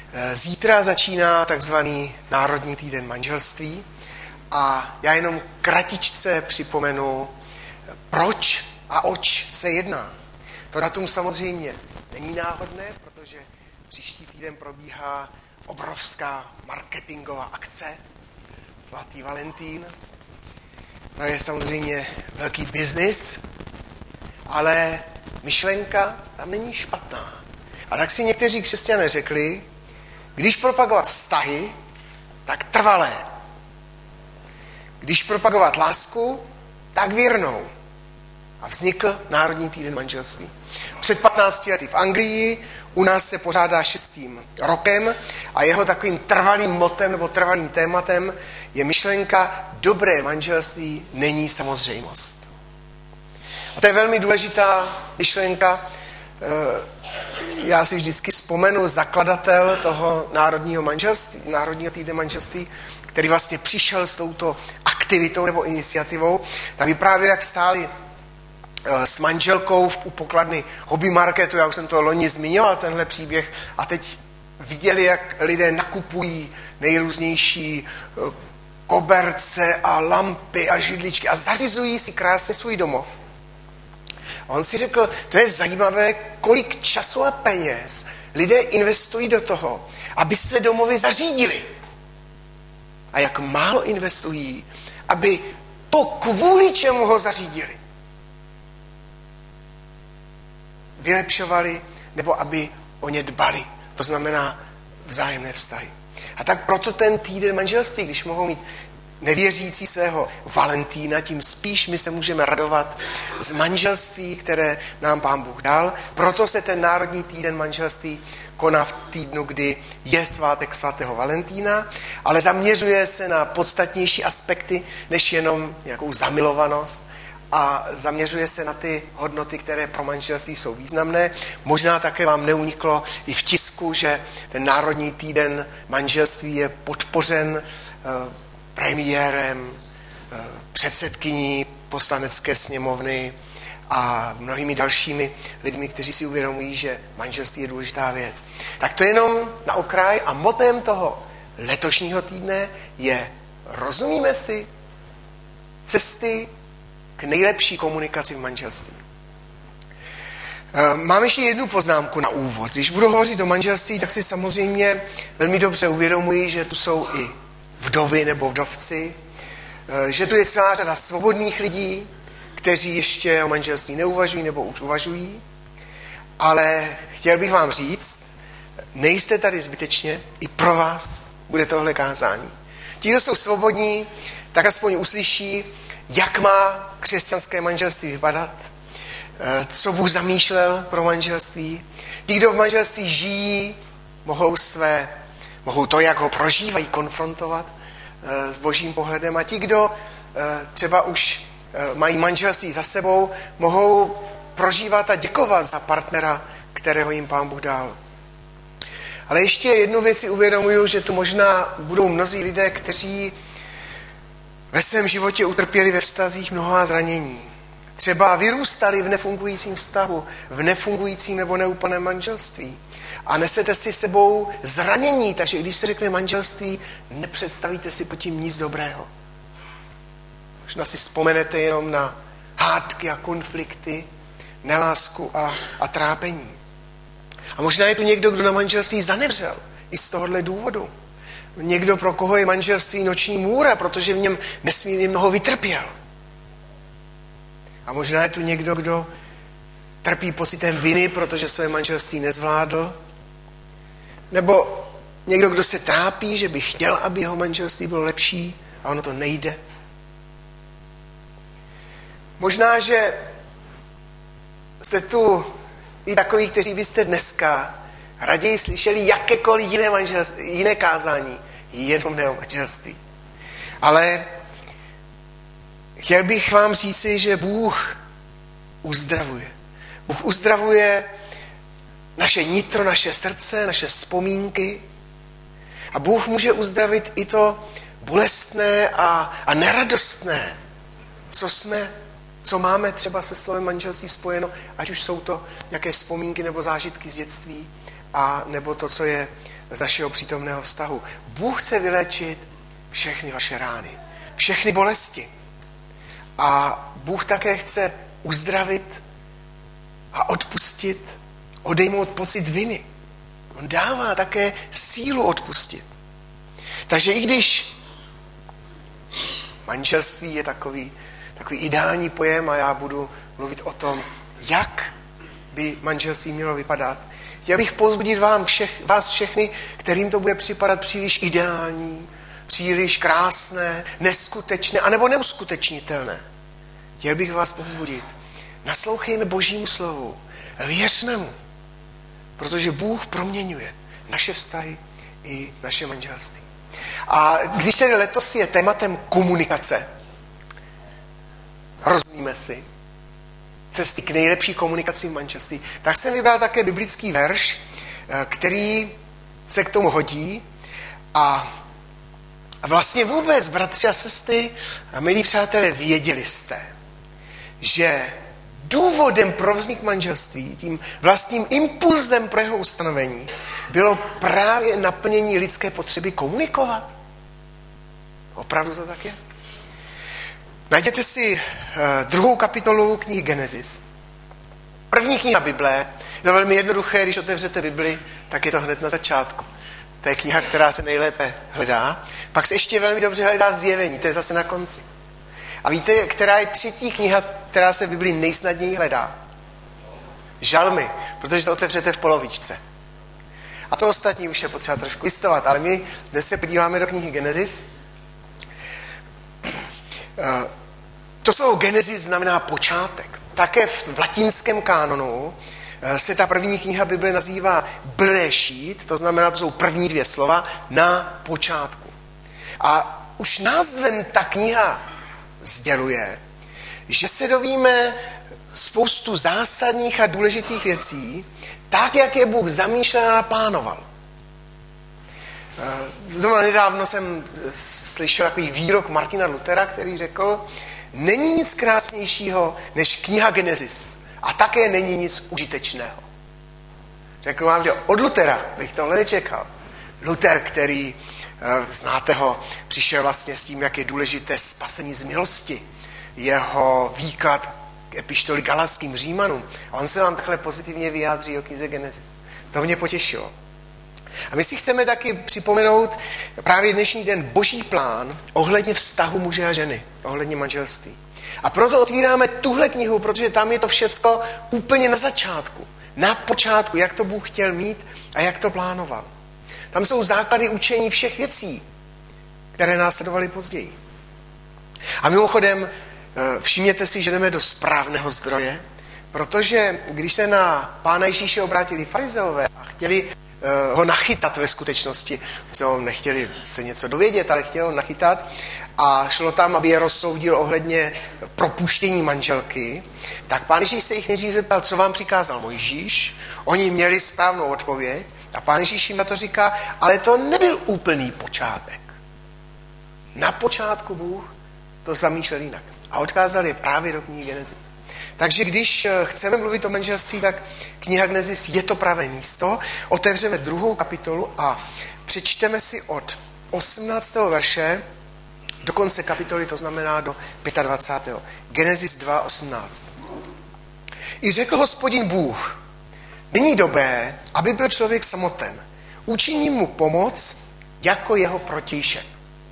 Zítra začíná takzvaný Národní týden manželství a já jenom kratičce připomenu, proč a oč se jedná. To datum samozřejmě není náhodné, protože příští týden probíhá obrovská marketingová akce Svatý Valentín. To je samozřejmě velký biznis, ale myšlenka tam není špatná. A tak si někteří křesťané řekli, když propagovat vztahy, tak trvalé. Když propagovat lásku, tak věrnou. A vznikl Národní týden manželství. Před 15 lety v Anglii, u nás se pořádá 6. rokem a jeho takovým trvalým motem nebo trvalým tématem je myšlenka, dobré manželství není samozřejmost. A to je velmi důležitá myšlenka. Já si vždycky vzpomenu zakladatel toho Národního týdne manželství, který vlastně přišel s touto aktivitou nebo iniciativou, tak vyprávěl, jak stáli s manželkou u pokladny hobby marketu, já už jsem to loni zmiňoval, tenhle příběh, a teď viděli, jak lidé nakupují nejrůznější koberce a lampy a židličky a zařizují si krásně svůj domov. A on si řekl, to je zajímavé, kolik času a peněz lidé investují do toho, aby se domovy zařídili. A jak málo investují, aby to, kvůli čemu ho zařídili, vylepšovali, nebo aby o ně dbali. To znamená vzájemné vztahy. A tak proto ten týden manželství, když mohou mít nevěřící svého Valentína, tím spíš my se můžeme radovat z manželství, které nám Pán Bůh dal. Proto se ten Národní týden manželství koná v týdnu, kdy je svátek svatého Valentína, ale zaměřuje se na podstatnější aspekty, než jenom nějakou zamilovanost, a zaměřuje se na ty hodnoty, které pro manželství jsou významné. Možná také vám neuniklo i v tisku, že ten Národní týden manželství je podpořen premiérem, předsedkyní Poslanecké sněmovny a mnohými dalšími lidmi, kteří si uvědomují, že manželství je důležitá věc. Tak to jenom na okraj a motem toho letošního týdne je, rozumíme si, cesty k nejlepší komunikaci v manželství. Mám ještě jednu poznámku na úvod. Když budu hovořit o manželství, tak si samozřejmě velmi dobře uvědomuji, že tu jsou i vdovy nebo vdovci, že tu je celá řada svobodných lidí, kteří ještě o manželství neuvažují nebo už uvažují, ale chtěl bych vám říct, nejste tady zbytečně, i pro vás bude tohle kázání. Ti, kdo jsou svobodní, tak aspoň uslyší, jak má křesťanské manželství vypadat, co Bůh zamýšlel pro manželství. Ti, kdo v manželství žijí, mohou to, jak ho prožívají, konfrontovat s božím pohledem. A ti, kdo třeba už mají manželství za sebou, mohou prožívat a děkovat za partnera, kterého jim Pán Bůh dal. Ale ještě jednu věc si uvědomuju, že tu možná budou mnozí lidé, kteří ve svém životě utrpěli ve vztazích mnoha zranění. Třeba vyrůstali v nefungujícím vztahu, v nefungujícím nebo neúplném manželství. A nesete si sebou zranění, takže když se řekne manželství, nepředstavíte si pod tím nic dobrého. Možná si vzpomenete jenom na hádky a konflikty, nelásku a trápení. A možná je tu někdo, kdo na manželství zanevřel i z tohohle důvodu. Někdo, pro koho je manželství noční můra, protože v něm nesmírně mnoho vytrpěl. A možná je tu někdo, kdo trpí pocitem viny, protože své manželství nezvládl. Nebo někdo, kdo se trápí, že by chtěl, aby jeho manželství bylo lepší a ono to nejde. Možná, že jste tu i takoví, kteří byste dneska raději slyšeli jakékoliv jiné kázání, jenom ne o manželství. Ale chtěl bych vám říci, že Bůh uzdravuje. Bůh uzdravuje naše nitro, naše srdce, naše vzpomínky. A Bůh může uzdravit i to bolestné a neradostné, co máme třeba se slovem manželství spojeno, ať už jsou to nějaké vzpomínky nebo zážitky z dětství, a nebo to, co je z našeho přítomného vztahu. Bůh chce vyléčit všechny vaše rány, všechny bolesti. A Bůh také chce uzdravit a odpustit, odejmout pocit viny. On dává také sílu odpustit. Takže i když manželství je takový ideální pojem a já budu mluvit o tom, jak by manželství mělo vypadat, chtěl bych povzbudit vás všechny, kterým to bude připadat příliš ideální, příliš krásné, neskutečné, anebo neuskutečnitelné. Chtěl bych vás povzbudit. Naslouchejme Božímu slovu. Věřme mu. Protože Bůh proměňuje naše vztahy i naše manželství. A když tedy letos je tématem komunikace, rozumíme si, cesty k nejlepší komunikaci v manželství, tak jsem vybral také biblický verš, který se k tomu hodí. A vlastně vůbec, bratři a sestry a milí přátelé, věděli jste, že důvodem pro vznik manželství, tím vlastním impulzem pro jeho ustanovení, bylo právě naplnění lidské potřeby komunikovat. Opravdu to tak je? Najděte si 2. kapitolu knihy Genesis. První kniha Bible. Je to velmi jednoduché, když otevřete Bibli, tak je to hned na začátku. To je kniha, která se nejlépe hledá. Pak se ještě velmi dobře hledá Zjevení, to je zase na konci. A víte, která je třetí kniha, která se v Biblii nejsnadněji hledá? Žalmy, protože to otevřete v polovičce. A to ostatní už je potřeba trošku listovat, ale my dnes se podíváme do knihy Genesis. To slovo Genesis znamená počátek. Také v latinském kánonu se ta první kniha Bible nazývá Berešit, to znamená, to jsou první dvě slova, na počátku. A už názvem ta kniha sděluje, že se dovíme spoustu zásadních a důležitých věcí, tak, jak je Bůh zamýšlel a naplánoval. Zrovna nedávno jsem slyšel takový výrok Martina Luthera, který řekl, není nic krásnějšího než kniha Genesis a také není nic užitečného. Řeknu vám, že od Luthera bych tohle nečekal. Luther, který, znáte ho, přišel vlastně s tím, jak je důležité spasení z milosti. Jeho výklad epištoly Galatským Římanům. A on se vám takhle pozitivně vyjádří o knize Genesis. To mě potěšilo. A my si chceme taky připomenout právě dnešní den Boží plán ohledně vztahu muže a ženy, ohledně manželství. A proto otvíráme tuhle knihu, protože tam je to všecko úplně na začátku, na počátku, jak to Bůh chtěl mít a jak to plánoval. Tam jsou základy učení všech věcí, které následovaly později. A mimochodem, všimněte si, že jdeme do správného zdroje, protože když se na Pána Ježíše obrátili farizeové a chtěli ho nachytat ve skutečnosti, nechtěli se něco dovědět, ale chtěli ho nachytat a šlo tam, aby je rozsoudil ohledně propuštění manželky, tak Pán Ježíš se jich nejdřív zeptal, co vám přikázal Mojžíš. Oni měli správnou odpověď a Pán Ježíš jim na to říká, ale to nebyl úplný počátek. Na počátku Bůh to zamýšlel jinak a odkázal je právě do knihy Genesis. Takže když chceme mluvit o manželství, tak kniha Genesis je to pravé místo. Otevřeme 2. kapitolu a přečteme si od 18. verše do konce kapitoly, to znamená do 25. Genesis 2:18. I řekl Hospodin Bůh, není dobré, aby byl člověk samoten. Učiním mu pomoc jako jeho protějšek.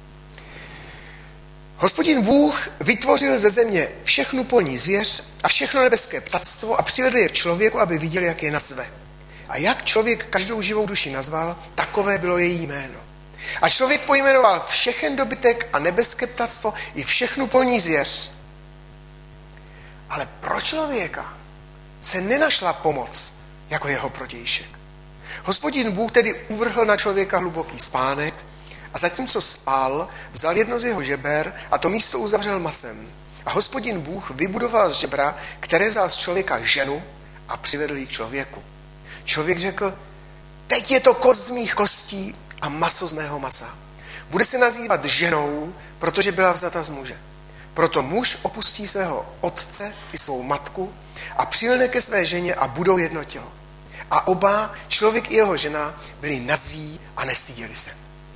Hospodin Bůh vytvořil ze země všechnu polní zvěř a všechno nebeské ptactvo a přivedl je k člověku, aby viděl, jak je nazve. A jak člověk každou živou duši nazval, takové bylo její jméno. A člověk pojmenoval všechen dobytek a nebeské ptactvo i všechnu polní zvěř. Ale pro člověka se nenašla pomoc jako jeho protějšek. Hospodin Bůh tedy uvrhl na člověka hluboký spánek a zatímco spal, vzal jedno z jeho žeber a to místo uzavřel masem. A Hospodin Bůh vybudoval z žebra, které vzal z člověka ženu a přivedl ji k člověku. Člověk řekl, teď je to kost z mých kostí a maso z mého masa. Bude se nazývat ženou, protože byla vzata z muže. Proto muž opustí svého otce i svou matku a přilne ke své ženě a budou jedno tělo. A oba, člověk i jeho žena, byli nazí a nestyděli se.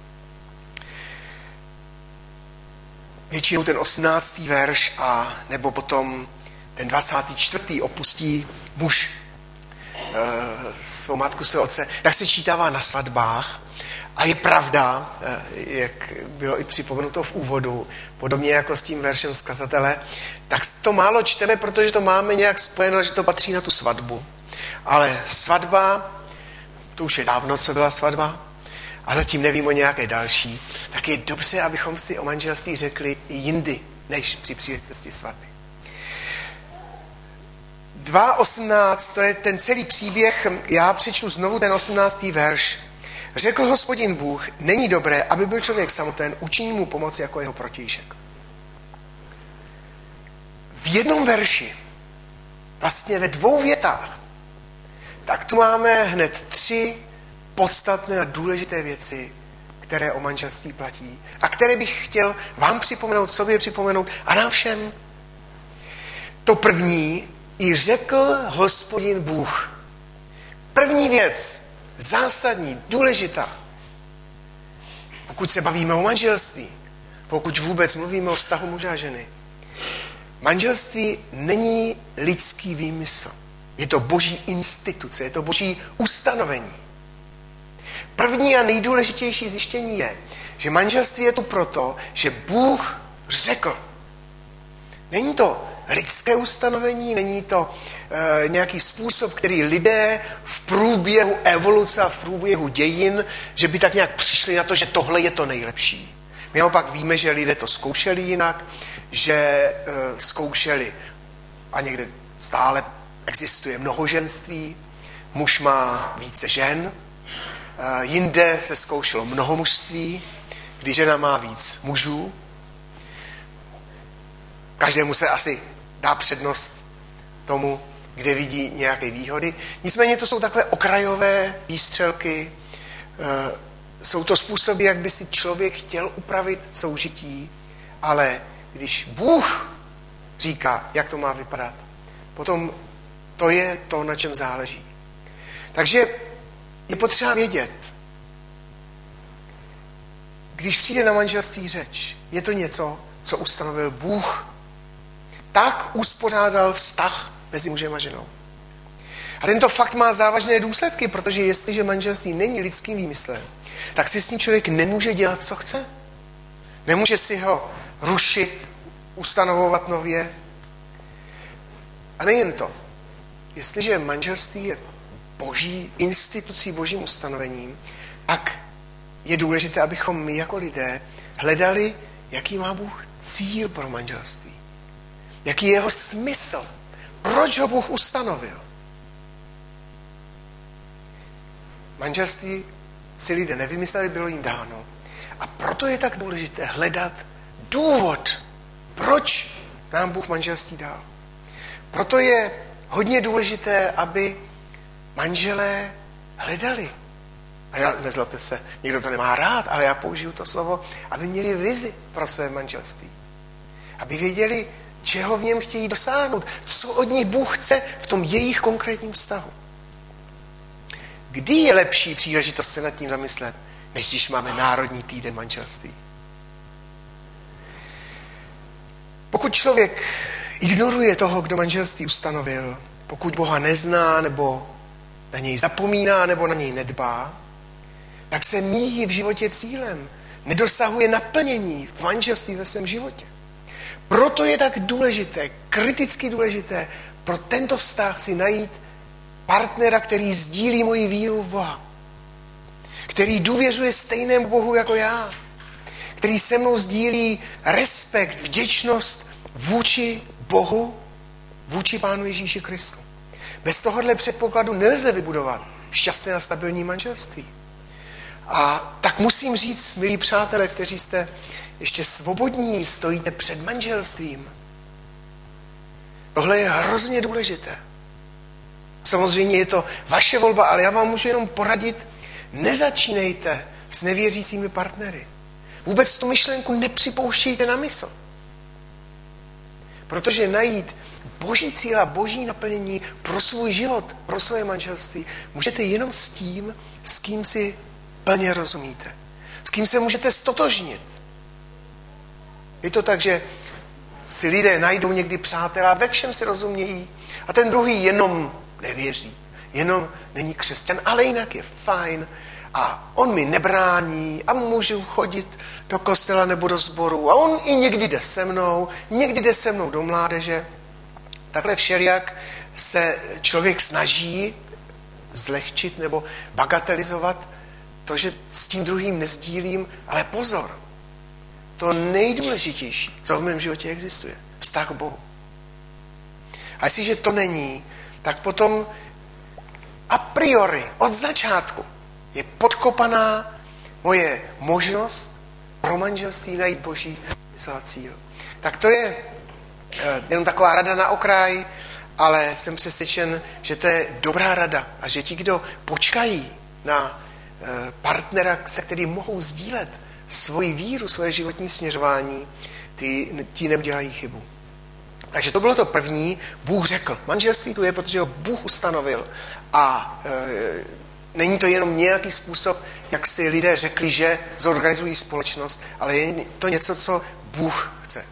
Většinou ten 18. verš a nebo potom ten 24. opustí muž svou matku, svého otce, tak se čítává na svatbách. A je pravda, jak bylo i připomenuto v úvodu, podobně jako s tím veršem z kazatele, tak to málo čteme, protože to máme nějak spojeno, že to patří na tu svatbu. Ale svatba, to už je dávno, co byla svatba, a zatím nevím o nějaké další, tak je dobře, abychom si o manželství řekli i jindy, než při příležitosti svatby. 2.18, to je ten celý příběh, já přečtu znovu ten 18. verš. Řekl Hospodin Bůh, není dobré, aby byl člověk samoten, učiní mu pomoc jako jeho protějšek. V jednom verši, vlastně ve 2 větách, tak tu máme hned 3 podstatné a důležité věci, které o manželství platí a které bych chtěl vám připomenout, sobě připomenout a nám všem. To první, i řekl Hospodin Bůh. První věc, zásadní, důležitá. Pokud se bavíme o manželství, pokud vůbec mluvíme o vztahu muže a ženy, manželství není lidský výmysl. Je to boží instituce, je to boží ustanovení. První a nejdůležitější zjištění je, že manželství je tu proto, že Bůh řekl. Není to lidské ustanovení, není to nějaký způsob, který lidé v průběhu evoluce a v průběhu dějin, že by tak nějak přišli na to, že tohle je to nejlepší. My naopak víme, že lidé to zkoušeli jinak, že zkoušeli a někde stále existuje mnohoženství, muž má více žen, jinde se zkoušelo mnohomužství, kdy žena má víc mužů. Každému se asi dá přednost tomu, kde vidí nějaké výhody. Nicméně to jsou takové okrajové výstřelky, jsou to způsoby, jak by si člověk chtěl upravit soužití, ale když Bůh říká, jak to má vypadat, potom to je to, na čem záleží. Takže je potřeba vědět, když přijde na manželství řeč, je to něco, co ustanovil Bůh. Tak uspořádal vztah mezi mužem a ženou. A tento fakt má závažné důsledky, protože jestliže manželství není lidským výmyslem, tak si s ním člověk nemůže dělat, co chce. Nemůže si ho rušit, ustanovovat nově. A nejen to. Jestliže manželství je boží institucí, božím ustanovením, tak je důležité, abychom my jako lidé hledali, jaký má Bůh cíl pro manželství. Jaký je jeho smysl? Proč ho Bůh ustanovil? Manželství si lidé nevymysleli, bylo jim dáno. A proto je tak důležité hledat důvod, proč nám Bůh manželství dal. Proto je hodně důležité, aby manželé hledali. A já, nezlobte se, někdo to nemá rád, ale já použiju to slovo, aby měli vizi pro své manželství. Aby věděli, čeho v něm chtějí dosáhnout, co od nich Bůh chce v tom jejich konkrétním vztahu. Kdy je lepší příležitost se nad tím zamyslet, než když máme Národní týden manželství? Pokud člověk ignoruje toho, kdo manželství ustanovil, pokud Boha nezná, nebo na něj zapomíná, nebo na něj nedbá, tak se míjí v životě cílem, nedosahuje naplnění v manželství ve svém životě. Proto je tak důležité, kriticky důležité pro tento vztah si najít partnera, který sdílí moji víru v Boha, který důvěřuje stejnému Bohu jako já, který se mnou sdílí respekt, vděčnost vůči Bohu, vůči Pánu Ježíši Kristu. Bez tohohle předpokladu nelze vybudovat šťastné a stabilní manželství. A tak musím říct, milí přátelé, kteří jste ještě svobodní, stojíte před manželstvím. Tohle je hrozně důležité. Samozřejmě je to vaše volba, ale já vám můžu jenom poradit, nezačínejte s nevěřícími partnery. Vůbec tu myšlenku nepřipouštějte na mysl. Protože najít boží cíle, boží naplnění pro svůj život, pro svoje manželství můžete jenom s tím, s kým si plně rozumíte. S kým se můžete stotožnit. Je to tak, že si lidé najdou někdy přátelé, ve všem si rozumějí a ten druhý jenom nevěří, jenom není křesťan, ale jinak je fajn a on mi nebrání a můžu chodit do kostela nebo do sboru a on i někdy jde se mnou do mládeže. Takhle všelijak se člověk snaží zlehčit nebo bagatelizovat to, že s tím druhým nesdílím, ale pozor, to nejdůležitější, co v mém životě existuje, vztah k Bohu. A jestliže to není, tak potom a priori, od začátku, je podkopaná moje možnost pro manželství najít boží smysl a cíl. Tak to je jenom taková rada na okraj, ale jsem přesvědčen, že to je dobrá rada a že ti, kdo počkají na partnera, se kterým mohou sdílet svoji víru, svoje životní směřování, ti neudělají chybu. Takže to bylo to první. Bůh řekl. Manželství tu je, protože ho Bůh ustanovil. A není to jenom nějaký způsob, jak si lidé řekli, že zorganizují společnost, ale je to něco, co Bůh chce.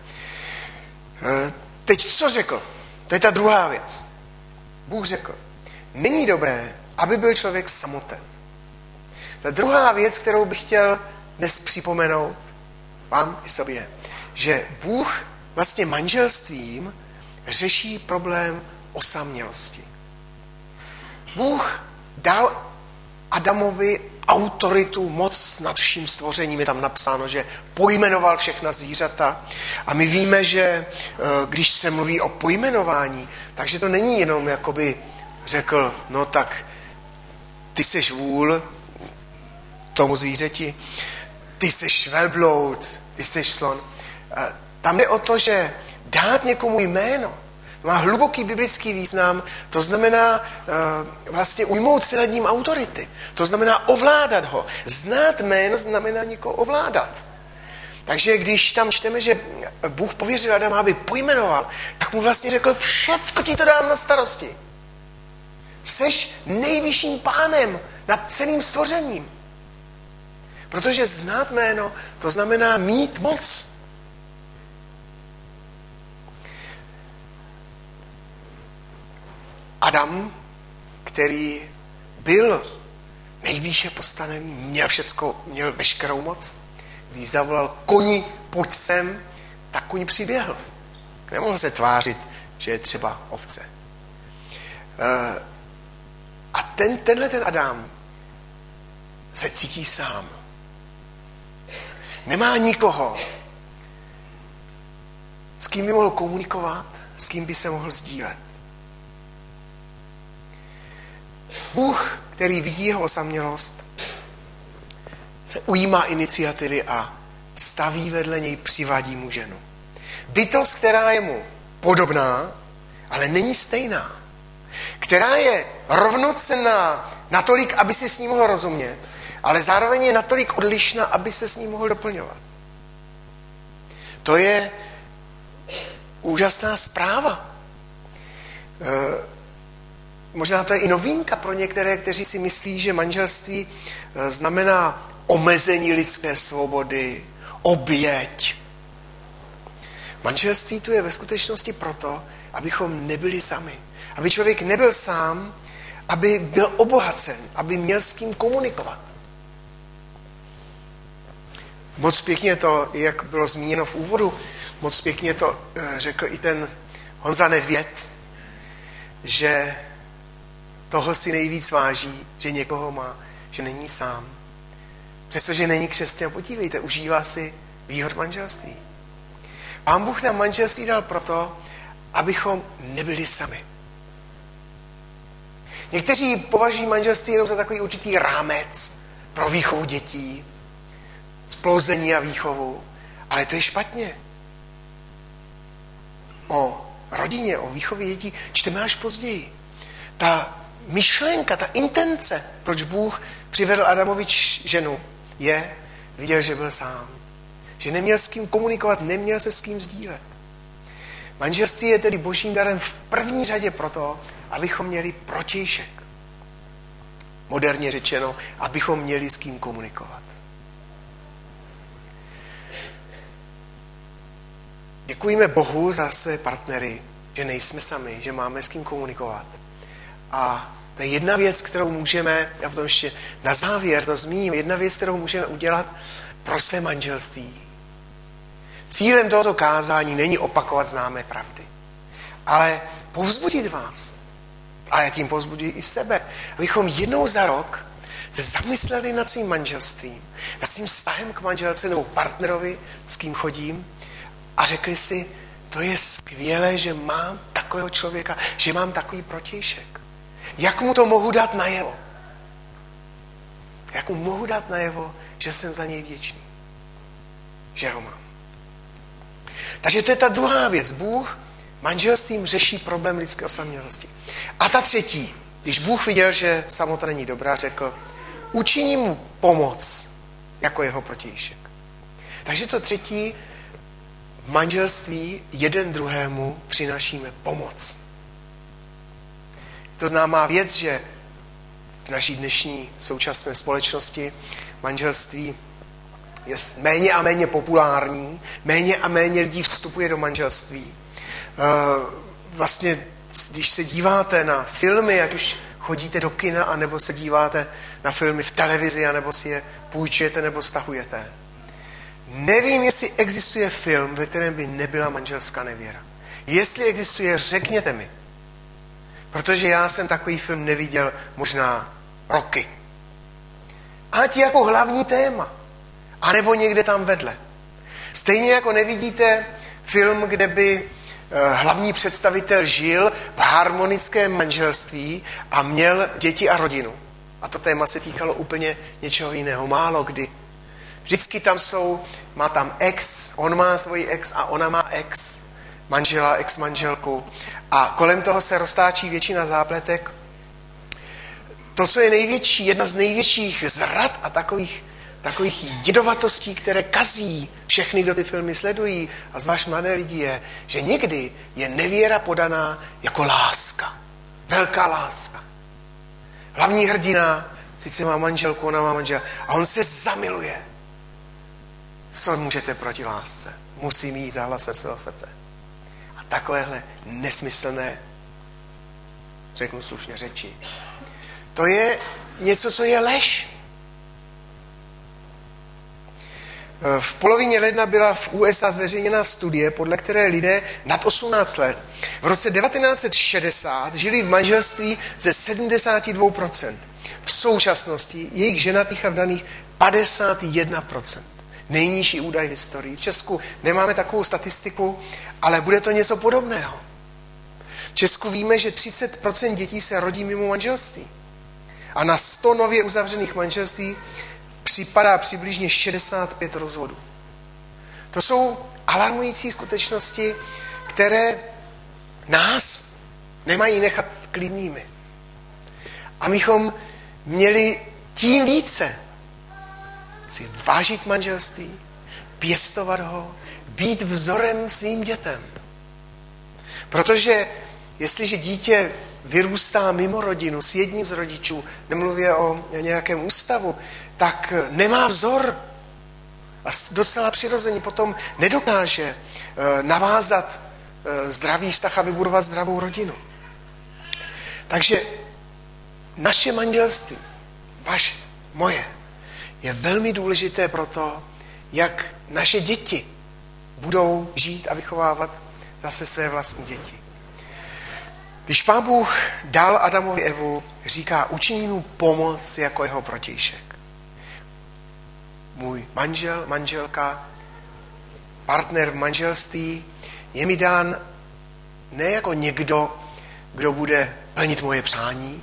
Teď co řekl? To je ta druhá věc. Bůh řekl, není dobré, aby byl člověk samoten. Ta druhá věc, kterou bych chtěl dnes připomenout vám i sobě, že Bůh vlastně manželstvím řeší problém osamělosti. Bůh dal Adamovi autoritu, moc nad vším stvořením. Je tam napsáno, že pojmenoval všechna zvířata. A my víme, že když se mluví o pojmenování, takže to není jenom jakoby řekl, no tak ty seš vůl tomu zvířeti, ty seš velbloud, ty seš slon. Tam jde o to, že dát někomu jméno má hluboký biblický význam, to znamená vlastně ujmout si nad ním autority. To znamená ovládat ho. Znát jméno znamená někoho ovládat. Takže když tam čteme, že Bůh pověřil Adama, aby pojmenoval, tak mu vlastně řekl, všecko ti to dám na starosti. Seš nejvyšším pánem nad celým stvořením. Protože znát jméno, to znamená mít moc. Adam, který byl nejvýše postavený, měl veškerou moc. Když zavolal koni, pojď sem, tak koň přiběhl. Nemohl se tvářit, že je třeba ovce. A tenhle Adam se cítí sám. Nemá nikoho, s kým by mohl komunikovat, s kým by se mohl sdílet. Bůh, který vidí jeho osamělost, se ujímá iniciativy a staví vedle něj, přivádí mu ženu. Bytost, která je mu podobná, ale není stejná. Která je rovnocenná natolik, aby si s ní mohl rozumět, ale zároveň je natolik odlišná, aby se s ní mohl doplňovat. To je úžasná zpráva. Možná to je i novinka pro některé, kteří si myslí, že manželství znamená omezení lidské svobody, oběť. Manželství tu je ve skutečnosti proto, abychom nebyli sami. Aby člověk nebyl sám, aby byl obohacen, aby měl s kým komunikovat. Moc pěkně to, jak bylo zmíněno v úvodu, moc pěkně to řekl i ten Honza Nedvěd, že toho si nejvíc váží, že někoho má, že není sám. Přestože není křesťan, podívejte, užívá si výhod manželství. Pán Bůh nám manželství dal proto, abychom nebyli sami. Někteří považují manželství jenom za takový určitý rámec pro výchovu dětí, splouzení a výchovu, ale to je špatně. O rodině, o výchově dětí čteme až později. Ta myšlenka, ta intence, proč Bůh přivedl Adamovi ženu, viděl, že byl sám. Že neměl s kým komunikovat, neměl se s kým sdílet. Manželství je tedy božím darem v první řadě proto, abychom měli protějšek. Moderně řečeno, abychom měli s kým komunikovat. Děkujeme Bohu za své partnery, že nejsme sami, že máme s kým komunikovat. A to je jedna věc, kterou můžeme, já potom ještě na závěr to zmíním, jedna věc, kterou můžeme udělat pro své manželství. Cílem tohoto kázání není opakovat známé pravdy, ale povzbudit vás. A já tím povzbuduji i sebe, abychom jednou za rok se zamysleli nad svým manželstvím, nad svým vztahem k manželce nebo partnerovi, s kým chodím, a řekli si, to je skvělé, že mám takového člověka, že mám takový protějšek. Jak mu to mohu dát najevo? Jak mu mohu dát najevo, že jsem za něj vděčný? Že ho mám. Takže to je ta druhá věc. Bůh manželstvím řeší problém lidské osamělosti. A ta třetí, když Bůh viděl, že samota není dobrá, řekl, učiní mu pomoc jako jeho protějšek. Takže to třetí, v manželství jeden druhému přinášíme pomoc. To známá věc, že v naší dnešní současné společnosti manželství je méně a méně populární, méně a méně lidí vstupuje do manželství. Vlastně, když se díváte na filmy, ať už chodíte do kina, anebo se díváte na filmy v televizi, anebo si je půjčujete nebo stahujete. Nevím, jestli existuje film, ve kterém by nebyla manželská nevěra. Jestli existuje, řekněte mi. Protože já jsem takový film neviděl možná roky. Ať jako hlavní téma. A nebo někde tam vedle. Stejně jako nevidíte film, kde by hlavní představitel žil v harmonickém manželství a měl děti a rodinu. A to téma se týkalo úplně něčeho jiného. Málo kdy. Vždycky tam má tam ex, on má svoji ex a ona má ex, manžela, ex-manželku. A kolem toho se roztáčí většina zápletek. To, co je největší, jedna z největších zrad a takových jedovatostí, které kazí všechny, kdo ty filmy sledují, a zvlášť mladé lidi, je, že někdy je nevěra podaná jako láska. Velká láska. Hlavní hrdina sice má manželku, ona má manžela, a on se zamiluje. Co můžete proti lásce? Musí mít za hlasem svého srdce. A takovéhle nesmyslné, řeknu slušně, řeči. To je něco, co je lež. V polovině ledna byla v USA zveřejněna studie, podle které lidé nad 18 let v roce 1960 žili v manželství ze 72%. V současnosti jejich ženatých a vdaných 51%. Nejnižší údaj v historii. V Česku nemáme takovou statistiku, ale bude to něco podobného. V Česku víme, že 30% dětí se rodí mimo manželství. A na 100 nově uzavřených manželství připadá přibližně 65 rozvodů. To jsou alarmující skutečnosti, které nás nemají nechat klidnými. A mychom měli tím více si vážit manželství, pěstovat ho, být vzorem svým dětem. Protože jestliže dítě vyrůstá mimo rodinu s jedním z rodičů, nemluvě o nějakém ústavu, tak nemá vzor a docela přirozeně potom nedokáže navázat zdravý vztah a vybudovat zdravou rodinu. Takže naše manželství, vaše, moje, je velmi důležité pro to, jak naše děti budou žít a vychovávat zase své vlastní děti. Když Pán Bůh dal Adamovi Evu, říká, učiní mu pomoc jako jeho protějšek. Můj manžel, manželka, partner v manželství je mi dán ne jako někdo, kdo bude plnit moje přání,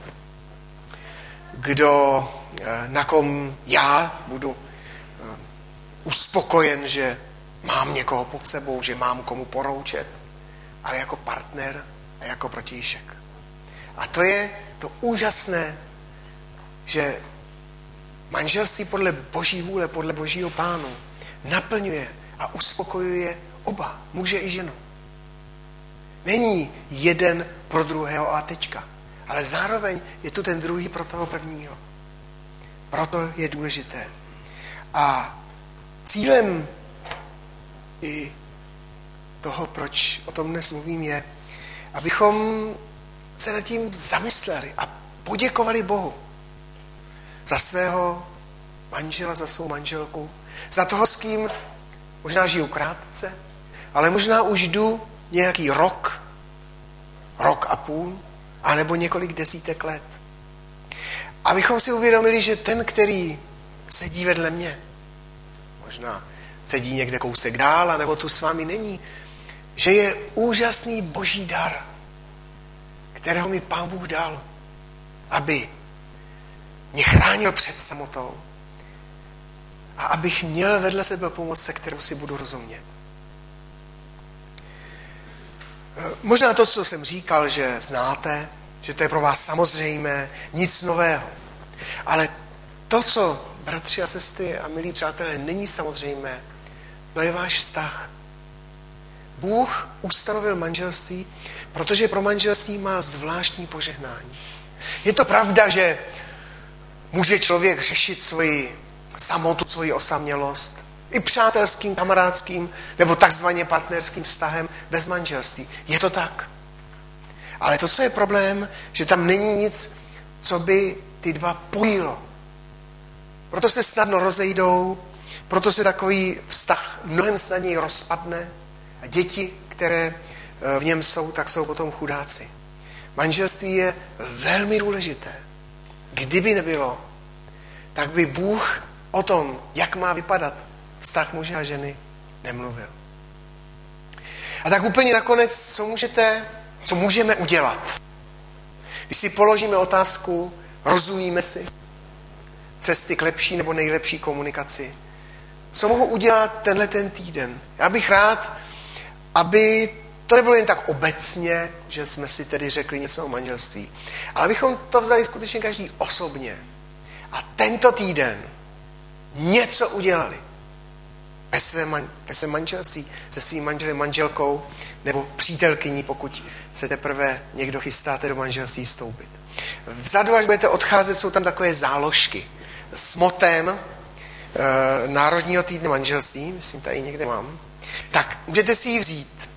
na kom já budu uspokojen, že mám někoho pod sebou, že mám komu poroučet, ale jako partner a jako protějšek. A to je to úžasné, že manželství podle Boží vůle, podle Božího plánu naplňuje a uspokojuje oba, muže i ženu. není jeden pro druhého a tečka. Ale zároveň je tu ten druhý pro toho prvního. Proto je důležité. A cílem i toho, proč o tom dnes mluvím, je, abychom se nad tím zamysleli a poděkovali Bohu za svého manžela, za svou manželku, za toho, s kým možná žiju krátce, ale možná už jdu nějaký rok a půl, anebo několik desítek let. Abychom si uvědomili, že ten, který sedí vedle mě, možná sedí někde kousek dál, nebo tu s vámi není, že je úžasný boží dar, kterého mi Pán Bůh dal, aby mě chránil před samotou a abych měl vedle sebe pomoc, se kterou si budu rozumět. Možná to, co jsem říkal, že znáte, že to je pro vás samozřejmé, nic nového. Ale to, co, bratři a sestry a milí přátelé, není samozřejmé, to je váš vztah. Bůh ustanovil manželství, protože pro manželství má zvláštní požehnání. Je to pravda, že může člověk řešit svoji samotu, svoji osamělost i přátelským, kamarádským nebo takzvaně partnerským vztahem bez manželství. Je to tak. Ale to, co je problém, že tam není nic, co by ty dva pojilo. Proto se snadno rozejdou, proto se takový vztah mnohem snadněji rozpadne a děti, které v něm jsou, tak jsou potom chudáci. Manželství je velmi důležité. Kdyby nebylo, tak by Bůh o tom, jak má vypadat vztah muže a ženy, nemluvil. A tak úplně nakonec, co můžeme udělat? Když si položíme otázku, rozumíme si cesty k lepší nebo nejlepší komunikaci, co mohu udělat ten týden? Já bych rád, aby to nebylo jen tak obecně, že jsme si tedy řekli něco o manželství, ale abychom to vzali skutečně každý osobně a tento týden něco udělali ve svém manželství, se svým manželem, manželkou nebo přítelkyní, pokud se teprve někdo chystáte do manželství vstoupit. Vzadu, až budete odcházet, jsou tam takové záložky s motem Národního týdne manželství, myslím, tady někde mám, tak můžete si ji vzít.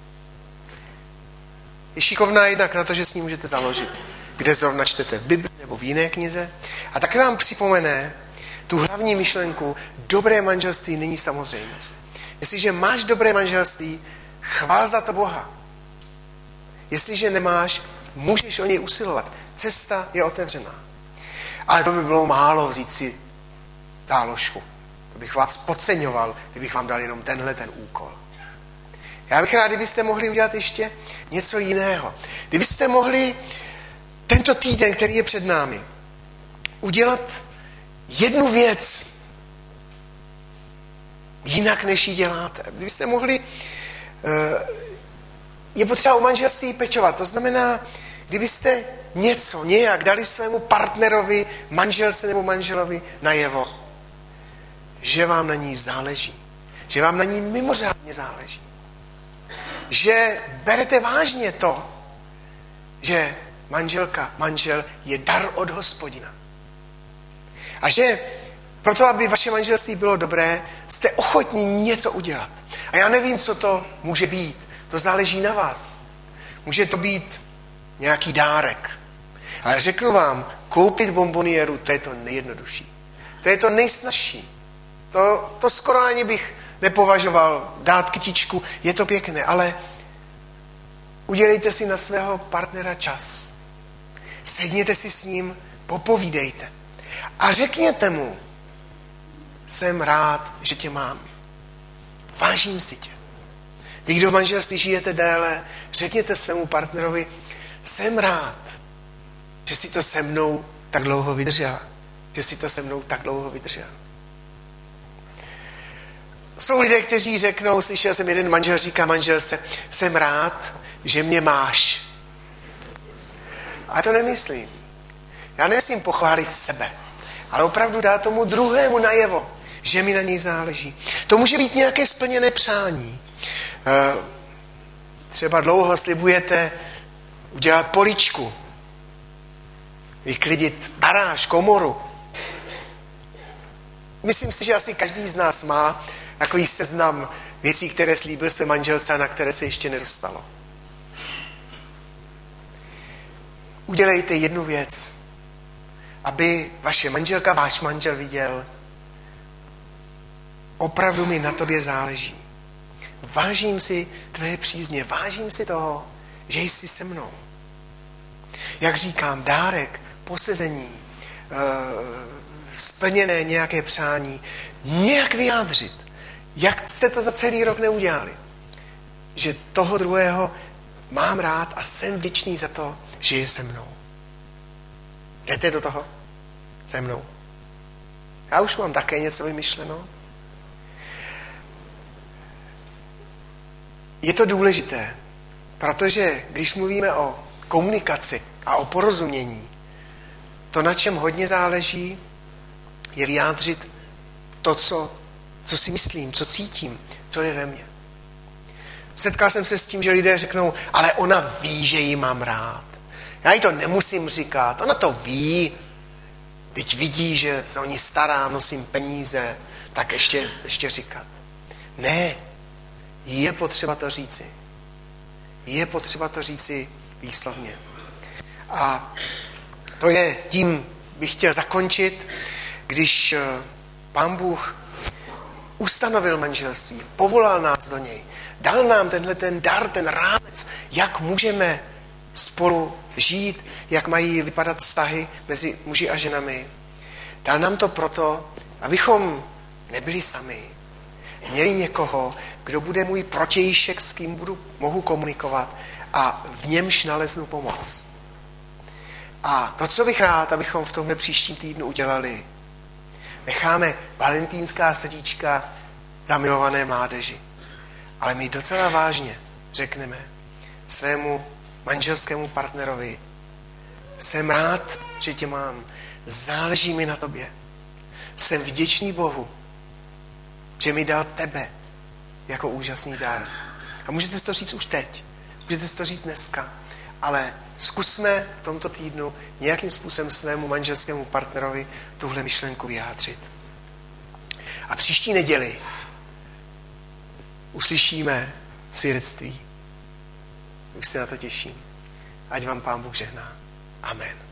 Je šikovná jednak na to, že s ní můžete založit, kde zrovna čtete v Bibli nebo v jiné knize. A taky vám připomene tu hlavní myšlenku, dobré manželství není samozřejmost. Jestliže máš dobré manželství, chvál za to Boha. Jestliže nemáš, můžeš o něj usilovat. Cesta je otevřená. Ale to by bylo málo vzít si záložku. To bych vás podceňoval, kdybych vám dal jenom ten úkol. Já bych rád, kdybyste mohli udělat ještě něco jiného. Kdybyste mohli tento týden, který je před námi, udělat jednu věc jinak, než ji děláte. Kdybyste mohli, je potřeba u manželství pečovat. To znamená, kdybyste nějak dali svému partnerovi, manželce nebo manželovi najevo, že vám na ní záleží. Že vám na ní mimořádně záleží. Že berete vážně to, že manžel je dar od Hospodina. A že proto, aby vaše manželství bylo dobré, jste ochotní něco udělat. A já nevím, co to může být. To záleží na vás. Může to být nějaký dárek. Ale řeknu vám, koupit bonboniéru, to je to nejjednodušší. To je to nejsnažší. To skoro ani bych nepovažoval dát kytičku, je to pěkné, ale udělejte si na svého partnera čas. Sedněte si s ním, popovídejte. A řekněte mu, jsem rád, že tě mám. Vážím si tě. Vy, kdo v manželství žijete déle, řekněte svému partnerovi, jsem rád, že si to se mnou tak dlouho vydržela. Že si to se mnou tak dlouho vydržel. Jsou lidé, kteří řeknou, slyšel jsem jeden manžel říká manželce, jsem rád, že mě máš. A to nemyslím. Já nemyslím pochválit sebe, ale opravdu dát tomu druhému najevo, že mi na něj záleží. To může být nějaké splněné přání. Třeba dlouho slibujete udělat poličku, vyklidit garáž, komoru. Myslím si, že asi každý z nás má takový seznam věcí, které slíbil své manželce a na které se ještě nedostalo. Udělejte jednu věc, aby vaše manželka, váš manžel viděl, opravdu mi na tobě záleží. Vážím si tvé přízně, vážím si toho, že jsi se mnou. Jak říkám, dárek, posezení, splněné nějaké přání, nějak vyjádřit. Jak jste to za celý rok neudělali? Že toho druhého mám rád a jsem vděčný za to, že je se mnou. Jdete do toho? Se mnou. Já už mám také něco vymyšleno. Je to důležité, protože když mluvíme o komunikaci a o porozumění, to, na čem hodně záleží, je vyjádřit to, co si myslím, co cítím, co je ve mně. Setkal jsem se s tím, že lidé řeknou, ale ona ví, že ji mám rád. Já jí to nemusím říkat, ona to ví. Teď vidí, že se o ní starám, nosím peníze, tak ještě říkat. Ne, je potřeba to říci. Je potřeba to říci výslovně. A to je, tím bych chtěl zakončit, když Pán Bůh ustanovil manželství, povolal nás do něj, dal nám tenhle ten dar, ten rámec, jak můžeme spolu žít, jak mají vypadat vztahy mezi muži a ženami. Dal nám to proto, abychom nebyli sami. Měli někoho, kdo bude můj protějšek, s kým mohu komunikovat a v němž naleznu pomoc. A to, co bych rád, abychom v tomhle příštím týdnu udělali, necháme valentínská srdíčka zamilované mládeži. Ale my docela vážně řekneme svému manželskému partnerovi, jsem rád, že tě mám, záleží mi na tobě. Jsem vděčný Bohu, že mi dal tebe jako úžasný dar. A můžete si to říct už teď, můžete si to říct dneska, ale zkusme v tomto týdnu nějakým způsobem svému manželskému partnerovi tuhle myšlenku vyjádřit. A příští neděli uslyšíme svědectví. Už se na to těším. Ať vám Pán Bůh žehná. Amen.